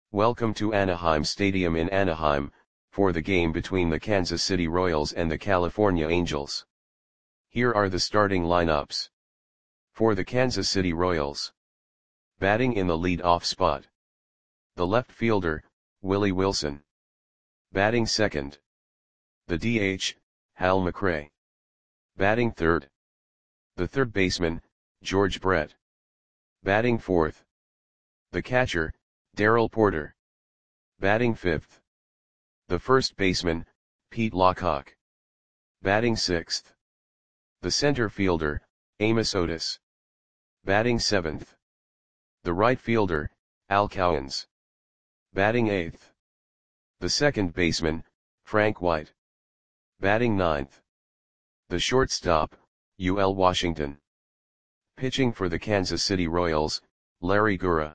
Welcome to Anaheim Stadium in Anaheim, for the game between the Kansas City Royals and the California Angels. Here are the starting lineups. For the Kansas City Royals. Batting in the lead-off spot. The left fielder, Willie Wilson. Batting second. The DH, Hal McRae. Batting third. The third baseman, George Brett. Batting fourth. The catcher, Darrell Porter. Batting fifth. The first baseman, Pete Lockhart. Batting sixth. The center fielder, Amos Otis. Batting seventh. The right fielder, Al Cowens. Batting eighth. The second baseman, Frank White. Batting ninth. The shortstop, UL Washington. Pitching for the Kansas City Royals, Larry Gura.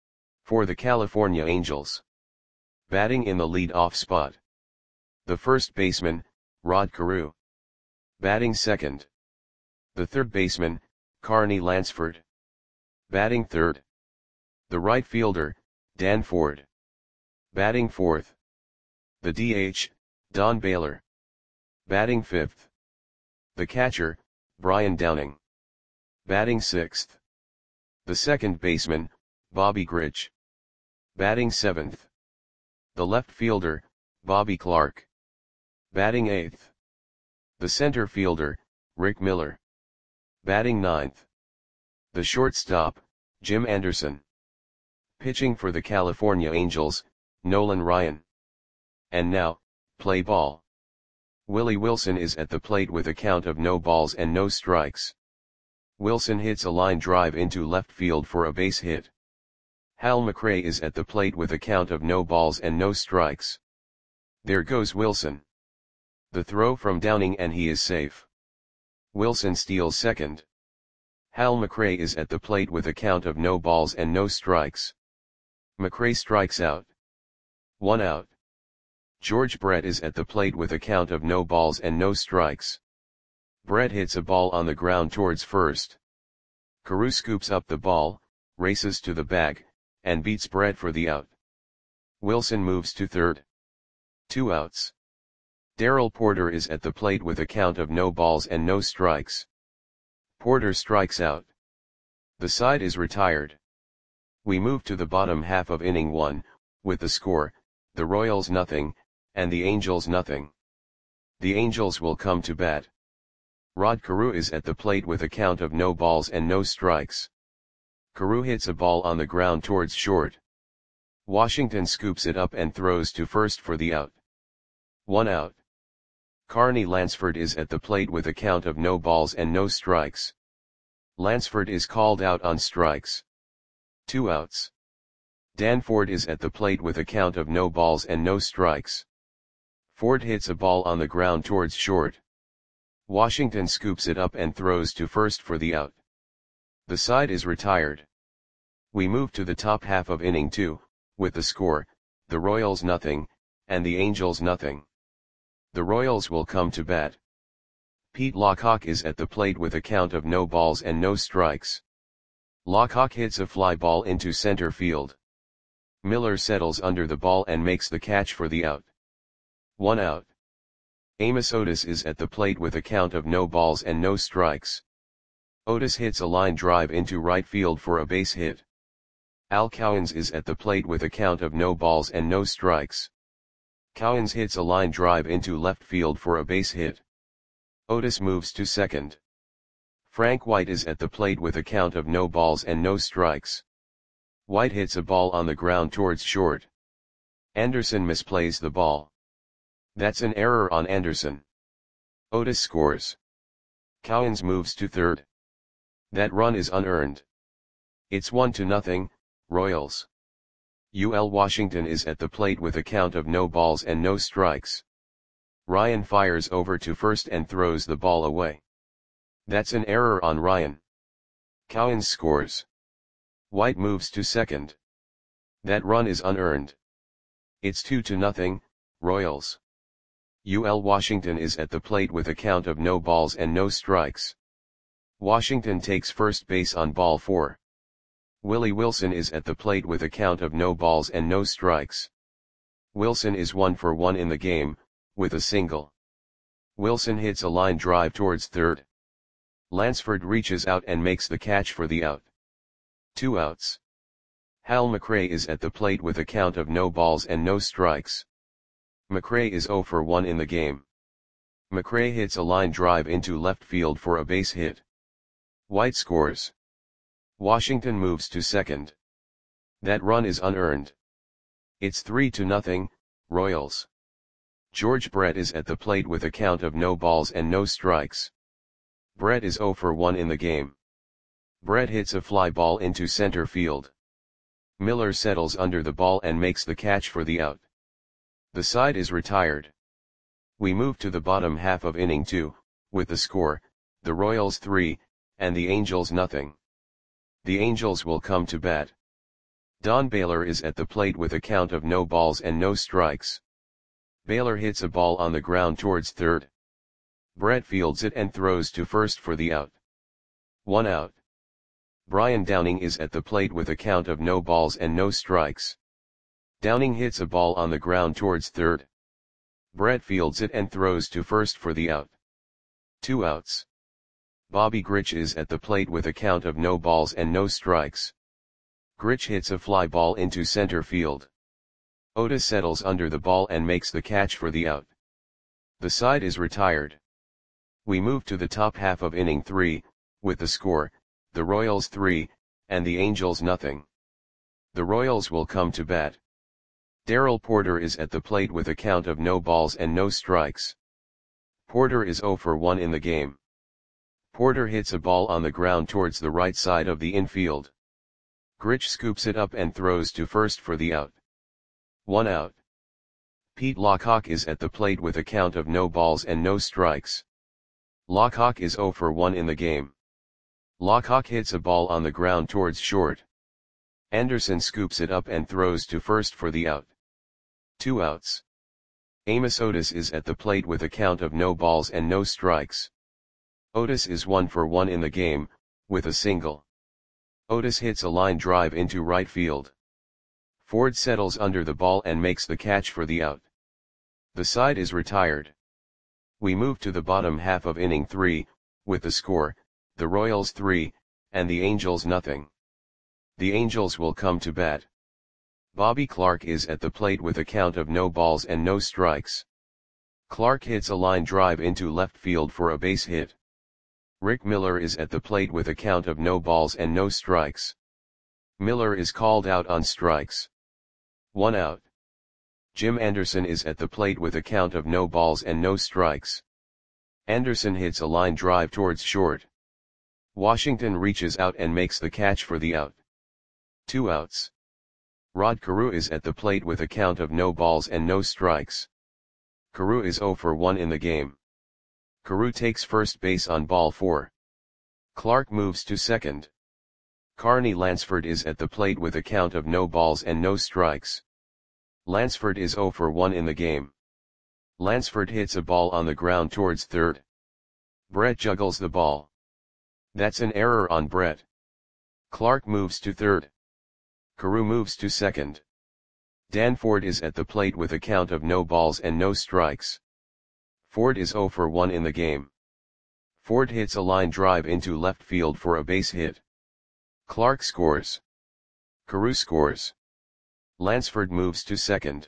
For the California Angels. Batting in the lead-off spot. The first baseman, Rod Carew. Batting second. The third baseman, Carney Lansford. Batting third. The right fielder, Dan Ford. Batting fourth. The DH, Don Baylor. Batting fifth. The catcher, Brian Downing. Batting sixth. The second baseman, Bobby Grich. Batting seventh. The left fielder, Bobby Clark. Batting eighth. The center fielder, Rick Miller. Batting ninth. The shortstop, Jim Anderson. Pitching for the California Angels, Nolan Ryan. And now, play ball. Willie Wilson is at the plate with a count of no balls and no strikes. Wilson hits a line drive into left field for a base hit. Hal McRae is at the plate with a count of no balls and no strikes. There goes Wilson. The throw from Downing and he is safe. Wilson steals second. Hal McRae is at the plate with a count of no balls and no strikes. McRae strikes out. 1 out. George Brett is at the plate with a count of no balls and no strikes. Brett hits a ball on the ground towards first. Carew scoops up the ball, races to the bag, and beats Brett for the out. Wilson moves to third. 2 outs. Darrell Porter is at the plate with a count of no balls and no strikes. Porter strikes out. The side is retired. We move to the bottom half of inning 1, with the score, the Royals nothing, and the Angels nothing. The Angels will come to bat. Rod Carew is at the plate with a count of no balls and no strikes. Carew hits a ball on the ground towards short. Washington scoops it up and throws to first for the out. 1 out. Carney Lansford is at the plate with a count of no balls and no strikes. Lansford is called out on strikes. 2 outs. Dan Ford is at the plate with a count of no balls and no strikes. Ford hits a ball on the ground towards short. Washington scoops it up and throws to first for the out. The side is retired. We move to the top half of inning 2, with the score, the Royals nothing, and the Angels nothing. The Royals will come to bat. Pete Lockhart is at the plate with a count of no balls and no strikes. Lockhart hits a fly ball into center field. Miller settles under the ball and makes the catch for the out. 1 out. Amos Otis is at the plate with a count of no balls and no strikes. Otis hits a line drive into right field for a base hit. Al Cowens is at the plate with a count of no balls and no strikes. Cowens hits a line drive into left field for a base hit. Otis moves to second. Frank White is at the plate with a count of no balls and no strikes. White hits a ball on the ground towards short. Anderson misplays the ball. That's an error on Anderson. Otis scores. Cowens moves to third. That run is unearned. It's 1-0, Royals. UL Washington is at the plate with a count of no balls and no strikes. Ryan fires over to first and throws the ball away. That's an error on Ryan. Cowens scores. White moves to second. That run is unearned. It's 2-0, Royals. UL Washington is at the plate with a count of no balls and no strikes. Washington takes first base on ball 4. Willie Wilson is at the plate with a count of no balls and no strikes. Wilson is 1 for 1 in the game, with a single. Wilson hits a line drive towards third. Lansford reaches out and makes the catch for the out. 2 outs. Hal McRae is at the plate with a count of no balls and no strikes. McRae is 0 for 1 in the game. McRae hits a line drive into left field for a base hit. White scores. Washington moves to second. That run is unearned. It's 3-0, Royals. George Brett is at the plate with a count of no balls and no strikes. Brett is 0 for 1 in the game. Brett hits a fly ball into center field. Miller settles under the ball and makes the catch for the out. The side is retired. We move to the bottom half of inning 2, with the score, the Royals 3, and the Angels nothing. The Angels will come to bat. Don Baylor is at the plate with a count of no balls and no strikes. Baylor hits a ball on the ground towards third. Brett fields it and throws to first for the out. 1 out. Brian Downing is at the plate with a count of no balls and no strikes. Downing hits a ball on the ground towards third. Brett fields it and throws to first for the out. 2 outs. Bobby Grich is at the plate with a count of no balls and no strikes. Grich hits a fly ball into center field. Otis settles under the ball and makes the catch for the out. The side is retired. We move to the top half of inning 3, with the score, the Royals 3, and the Angels nothing. The Royals will come to bat. Darrell Porter is at the plate with a count of no balls and no strikes. Porter is 0 for 1 in the game. Porter hits a ball on the ground towards the right side of the infield. Grich scoops it up and throws to first for the out. 1 out. Pete Lockhawk is at the plate with a count of no balls and no strikes. Lockhawk is 0 for 1 in the game. Lockhawk hits a ball on the ground towards short. Anderson scoops it up and throws to first for the out. 2 outs. Amos Otis is at the plate with a count of no balls and no strikes. Otis is 1 for 1 in the game, with a single. Otis hits a line drive into right field. Ford settles under the ball and makes the catch for the out. The side is retired. We move to the bottom half of inning 3, with the score, the Royals 3, and the Angels nothing. The Angels will come to bat. Bobby Clark is at the plate with a count of no balls and no strikes. Clark hits a line drive into left field for a base hit. Rick Miller is at the plate with a count of no balls and no strikes. Miller is called out on strikes. 1 out. Jim Anderson is at the plate with a count of no balls and no strikes. Anderson hits a line drive towards short. Washington reaches out and makes the catch for the out. 2 outs. Rod Carew is at the plate with a count of no balls and no strikes. Carew is 0 for 1 in the game. Carew takes first base on ball 4. Clark moves to second. Carney Lansford is at the plate with a count of no balls and no strikes. Lansford is 0 for 1 in the game. Lansford hits a ball on the ground towards third. Brett juggles the ball. That's an error on Brett. Clark moves to third. Carew moves to second. Dan Ford is at the plate with a count of no balls and no strikes. Ford is 0 for 1 in the game. Ford hits a line drive into left field for a base hit. Clark scores. Carew scores. Lansford moves to second.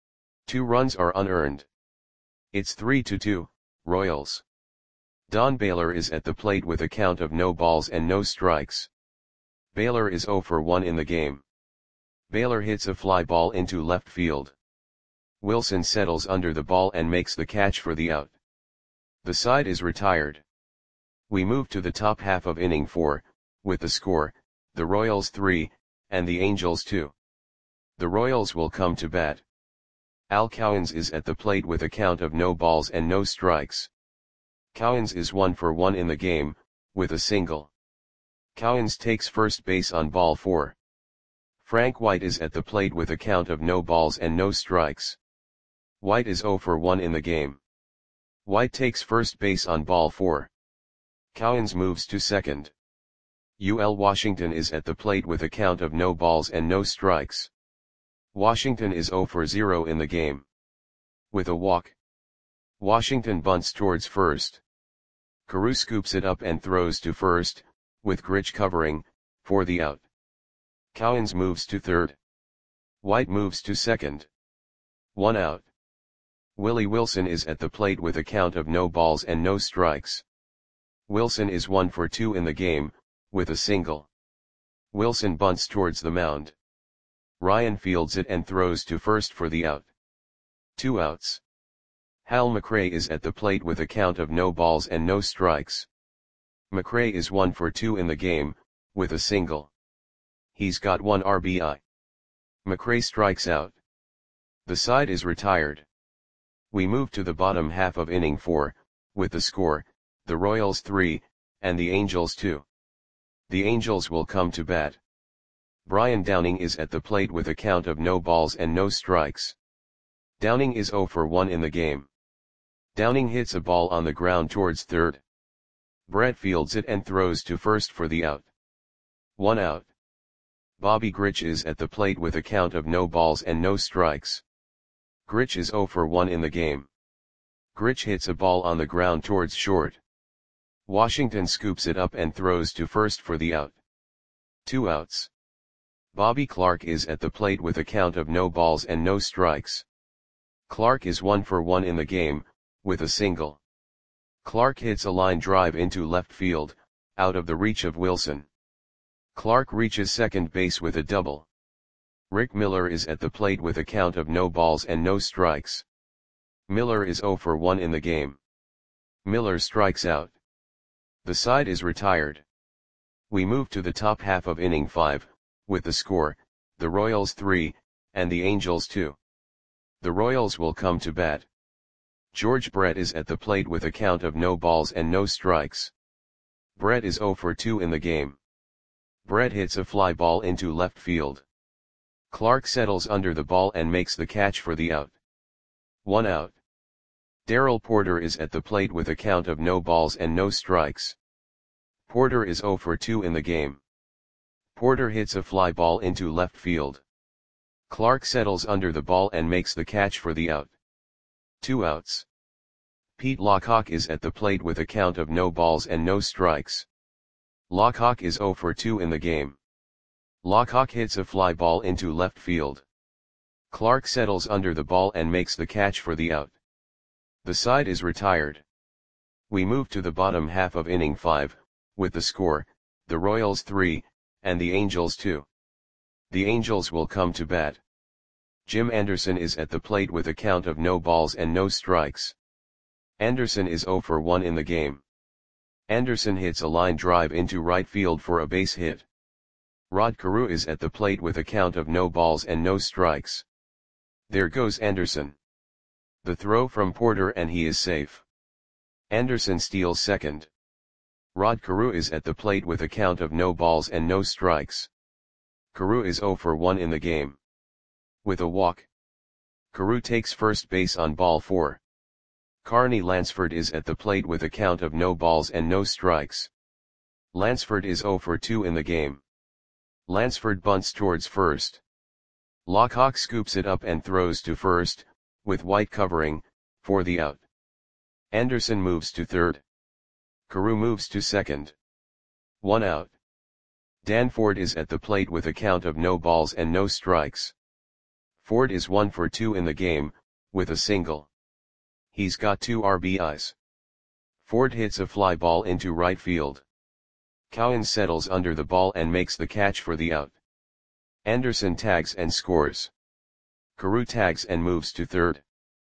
2 runs are unearned. It's 3-2, Royals. Don Baylor is at the plate with a count of no balls and no strikes. Baylor is 0 for 1 in the game. Baylor hits a fly ball into left field. Wilson settles under the ball and makes the catch for the out. The side is retired. We move to the top half of inning 4, with the score, the Royals 3, and the Angels 2. The Royals will come to bat. Al Cowens is at the plate with a count of no balls and no strikes. Cowens is 1 for 1 in the game, with a single. Cowens takes first base on ball 4. Frank White is at the plate with a count of no balls and no strikes. White is 0 for 1 in the game. White takes first base on ball 4. Cowens moves to second. UL Washington is at the plate with a count of no balls and no strikes. Washington is 0 for 0 in the game. With a walk, Washington bunts towards first. Carew scoops it up and throws to first, with Grich covering, for the out. Cowens moves to third. White moves to second. 1 out. Willie Wilson is at the plate with a count of no balls and no strikes. Wilson is 1 for 2 in the game, with a single. Wilson bunts towards the mound. Ryan fields it and throws to first for the out. 2 outs. Hal McRae is at the plate with a count of no balls and no strikes. McRae is 1 for 2 in the game, with a single. He's got 1 RBI. McRae strikes out. The side is retired. We move to the bottom half of inning 4, with the score, the Royals 3, and the Angels 2. The Angels will come to bat. Brian Downing is at the plate with a count of no balls and no strikes. Downing is 0 for 1 in the game. Downing hits a ball on the ground towards third. Brett fields it and throws to first for the out. 1 out. Bobby Grich is at the plate with a count of no balls and no strikes. Grich is 0 for 1 in the game. Grich hits a ball on the ground towards short. Washington scoops it up and throws to first for the out. 2 outs. Bobby Clark is at the plate with a count of no balls and no strikes. Clark is 1 for 1 in the game, with a single. Clark hits a line drive into left field, out of the reach of Wilson. Clark reaches second base with a double. Rick Miller is at the plate with a count of no balls and no strikes. Miller is 0 for 1 in the game. Miller strikes out. The side is retired. We move to the top half of inning 5, with the score, the Royals 3, and the Angels 2. The Royals will come to bat. George Brett is at the plate with a count of no balls and no strikes. Brett is 0 for 2 in the game. Brett hits a fly ball into left field. Clark settles under the ball and makes the catch for the out. 1 out. Darrell Porter is at the plate with a count of no balls and no strikes. Porter is 0 for 2 in the game. Porter hits a fly ball into left field. Clark settles under the ball and makes the catch for the out. 2 outs. Pete Lockhawk is at the plate with a count of no balls and no strikes. Lockhawk is 0 for 2 in the game. Lockhawk hits a fly ball into left field. Clark settles under the ball and makes the catch for the out. The side is retired. We move to the bottom half of inning 5, with the score, the Royals 3, and the Angels 2. The Angels will come to bat. Jim Anderson is at the plate with a count of no balls and no strikes. Anderson is 0 for 1 in the game. Anderson hits a line drive into right field for a base hit. Rod Carew is at the plate with a count of no balls and no strikes. There goes Anderson. The throw from Porter and he is safe. Anderson steals second. Rod Carew is at the plate with a count of no balls and no strikes. Carew is 0 for 1 in the game. With a walk, Carew takes first base on ball 4. Carney Lansford is at the plate with a count of no balls and no strikes. Lansford is 0 for 2 in the game. Lansford bunts towards first. Lockhawk scoops it up and throws to first, with White covering, for the out. Anderson moves to third. Carew moves to second. 1 out. Dan Ford is at the plate with a count of no balls and no strikes. Ford is 1 for 2 in the game, with a single. He's got 2 RBIs. Ford hits a fly ball into right field. Cowens settles under the ball and makes the catch for the out. Anderson tags and scores. Carew tags and moves to third.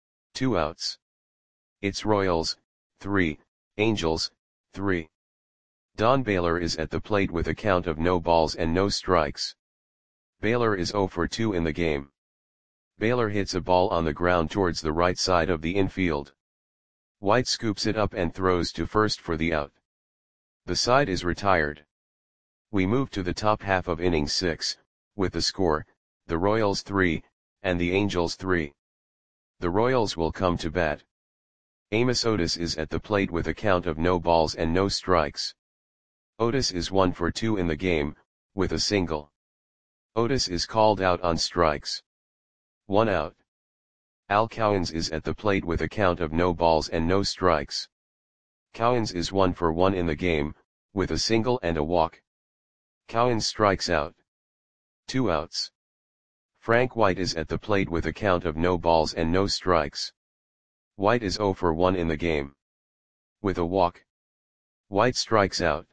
2 outs. It's Royals, 3, Angels, 3. Don Baylor is at the plate with a count of no balls and no strikes. Baylor is 0 for 2 in the game. Baylor hits a ball on the ground towards the right side of the infield. White scoops it up and throws to first for the out. The side is retired. We move to the top half of inning 6, with the score, the Royals 3, and the Angels 3. The Royals will come to bat. Amos Otis is at the plate with a count of no balls and no strikes. Otis is 1 for 2 in the game, with a single. Otis is called out on strikes. 1 out. Al Cowens is at the plate with a count of no balls and no strikes. Cowens is 1 for 1 in the game, with a single and a walk. Cowens strikes out. 2 outs. Frank White is at the plate with a count of no balls and no strikes. White is 0 for 1 in the game. With a walk. White strikes out.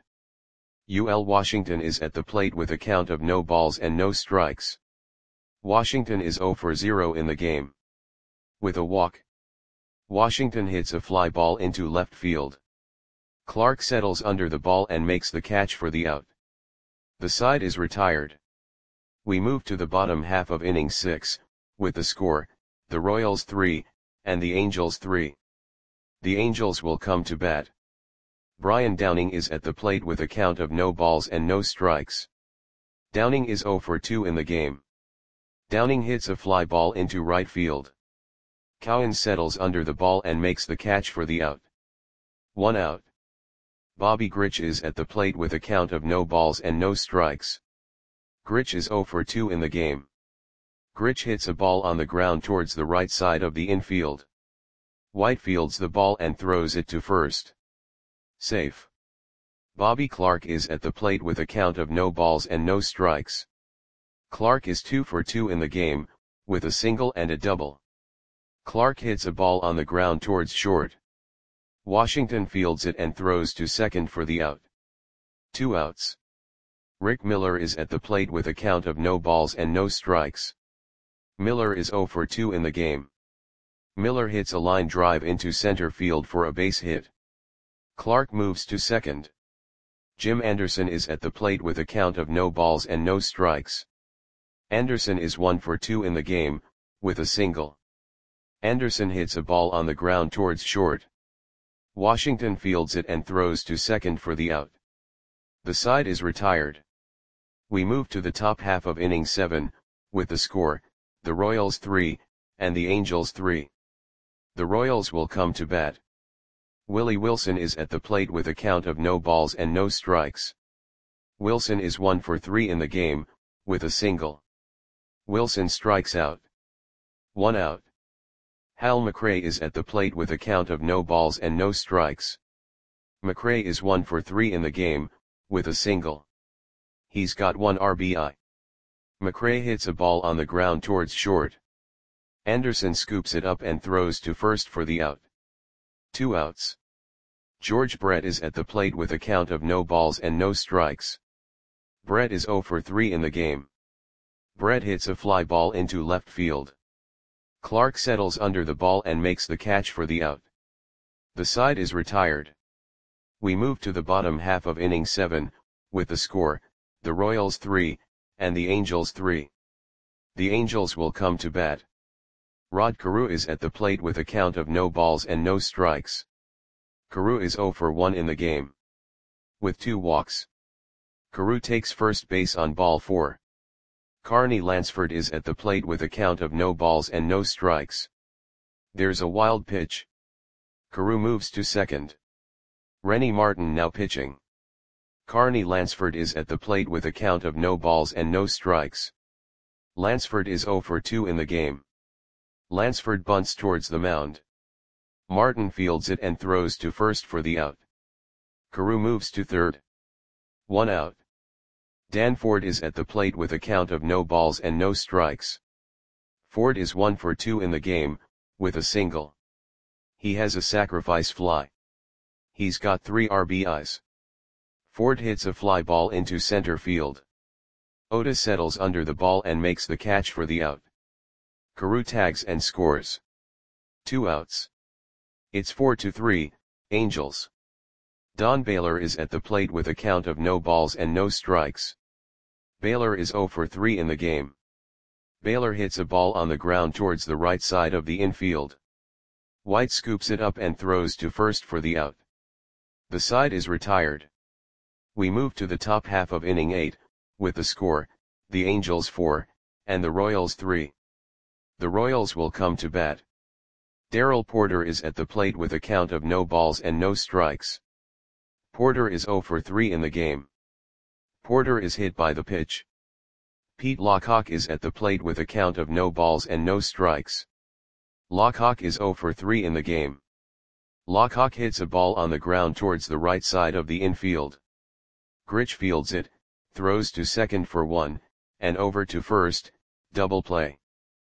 UL Washington is at the plate with a count of no balls and no strikes. Washington is 0 for 0 in the game. With a walk. Washington hits a fly ball into left field. Clark settles under the ball and makes the catch for the out. The side is retired. We move to the bottom half of inning 6, with the score, the Royals 3, and the Angels 3. The Angels will come to bat. Brian Downing is at the plate with a count of no balls and no strikes. Downing is 0 for 2 in the game. Downing hits a fly ball into right field. Cowens settles under the ball and makes the catch for the out. 1 out. Bobby Grich is at the plate with a count of no balls and no strikes. Grich is 0 for 2 in the game. Grich hits a ball on the ground towards the right side of the infield. White fields the ball and throws it to first. Safe. Bobby Clark is at the plate with a count of no balls and no strikes. Clark is 2 for 2 in the game, with a single and a double. Clark hits a ball on the ground towards short. Washington fields it and throws to second for the out. 2 outs. Rick Miller is at the plate with a count of no balls and no strikes. Miller is 0 for 2 in the game. Miller hits a line drive into center field for a base hit. Clark moves to second. Jim Anderson is at the plate with a count of no balls and no strikes. Anderson is 1 for 2 in the game, with a single. Anderson hits a ball on the ground towards short. Washington fields it and throws to second for the out. The side is retired. We move to the top half of inning 7, with the score, the Royals 3, and the Angels 3. The Royals will come to bat. Willie Wilson is at the plate with a count of no balls and no strikes. Wilson is 1 for 3 in the game, with a single. Wilson strikes out. 1 out. Hal McRae is at the plate with a count of no balls and no strikes. McRae is 1 for 3 in the game, with a single. He's got 1 RBI. McRae hits a ball on the ground towards short. Anderson scoops it up and throws to first for the out. 2 outs. George Brett is at the plate with a count of no balls and no strikes. Brett is 0 for 3 in the game. Brett hits a fly ball into left field. Clark settles under the ball and makes the catch for the out. The side is retired. We move to the bottom half of inning 7, with the score, the Royals 3, and the Angels 3. The Angels will come to bat. Rod Carew is at the plate with a count of no balls and no strikes. Carew is 0 for 1 in the game. With 2 walks. Carew takes first base on ball 4. Carney Lansford is at the plate with a count of no balls and no strikes. There's a wild pitch. Carew moves to second. Rennie Martin now pitching. Carney Lansford is at the plate with a count of no balls and no strikes. Lansford is 0 for 2 in the game. Lansford bunts towards the mound. Martin fields it and throws to first for the out. Carew moves to third. 1 out. Dan Ford is at the plate with a count of no balls and no strikes. Ford is 1 for 2 in the game, with a single. He has a sacrifice fly. He's got 3 RBIs. Ford hits a fly ball into center field. Otis settles under the ball and makes the catch for the out. Carew tags and scores. 2 outs. It's 4-3, Angels. Don Baylor is at the plate with a count of no balls and no strikes. Baylor is 0 for 3 in the game. Baylor hits a ball on the ground towards the right side of the infield. White scoops it up and throws to first for the out. The side is retired. We move to the top half of inning 8, with the score, the Angels 4, and the Royals 3. The Royals will come to bat. Darrell Porter is at the plate with a count of no balls and no strikes. Porter is 0 for 3 in the game. Porter is hit by the pitch. Pete Lockhawk is at the plate with a count of no balls and no strikes. Lockhawk is 0 for 3 in the game. Lockhawk hits a ball on the ground towards the right side of the infield. Grich fields it, throws to second for 1, and over to first, double play.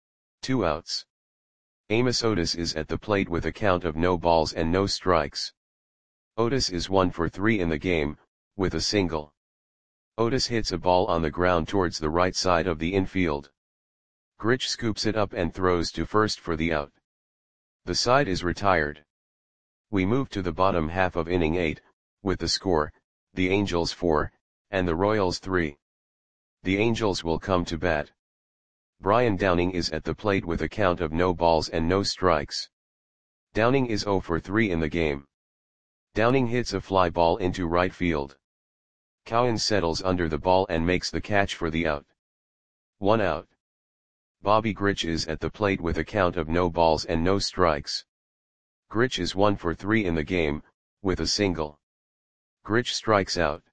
2 outs. Amos Otis is at the plate with a count of no balls and no strikes. Otis is 1 for 3 in the game, with a single. Otis hits a ball on the ground towards the right side of the infield. Grich scoops it up and throws to first for the out. The side is retired. We move to the bottom half of inning 8, with the score, the Angels 4, and the Royals 3. The Angels will come to bat. Brian Downing is at the plate with a count of no balls and no strikes. Downing is 0 for 3 in the game. Downing hits a fly ball into right field. Cowan settles under the ball and makes the catch for the out. 1 out. Bobby Grich is at the plate with a count of no balls and no strikes. Grich is 1 for 3 in the game, with a single. Grich strikes out.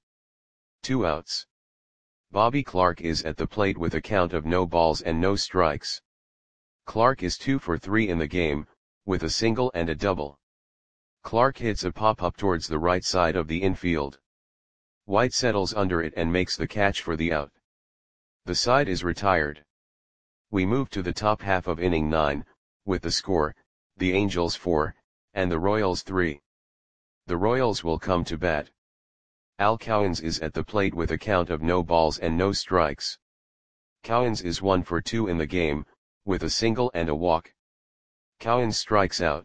2 outs. Bobby Clark is at the plate with a count of no balls and no strikes. Clark is 2 for 3 in the game, with a single and a double. Clark hits a pop-up towards the right side of the infield. White settles under it and makes the catch for the out. The side is retired. We move to the top half of inning 9, with the score, the Angels 4, and the Royals 3. The Royals will come to bat. Al Cowens is at the plate with a count of no balls and no strikes. Cowens is 1 for 2 in the game, with a single and a walk. Cowens strikes out.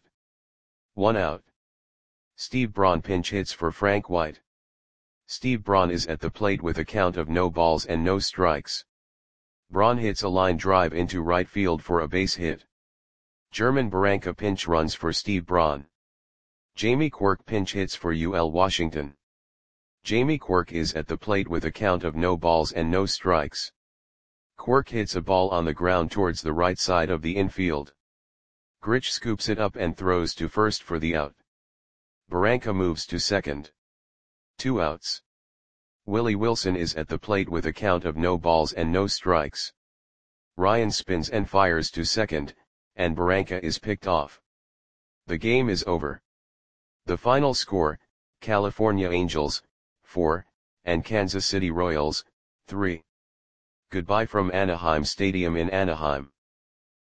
1 out. Steve Braun pinch hits for Frank White. Steve Braun is at the plate with a count of no balls and no strikes. Braun hits a line drive into right field for a base hit. German Barranca pinch runs for Steve Braun. Jamie Quirk pinch hits for UL Washington. Jamie Quirk is at the plate with a count of no balls and no strikes. Quirk hits a ball on the ground towards the right side of the infield. Grich scoops it up and throws to first for the out. Barranca moves to second. 2 outs. Willie Wilson is at the plate with a count of no balls and no strikes. Ryan spins and fires to second, and Barranca is picked off. The game is over. The final score, California Angels, 4, and Kansas City Royals, 3. Goodbye from Anaheim Stadium in Anaheim.